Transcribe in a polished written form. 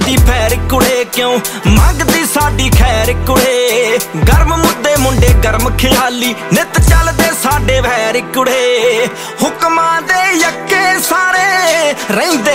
ਕਰਦੀ ਫੈਰ ਕੁੜੇ, ਕਿਉਂ ਮੰਗਦੀ ਸਾਡੀ ਖੈਰ ਕੁੜੇ। ਗਰਮ ਮੁੱਦੇ ਮੁੰਡੇ ਗਰਮ ਖਿਆਲੀ, ਨਿਤ ਚੱਲਦੇ ਸਾਡੇ ਵੈਰ ਕੁੜੇ। ਹੁਕਮਾਂ ਦੇ ਯੱਕੇ ਸਾਰੇ ਰਹਿੰਦੇ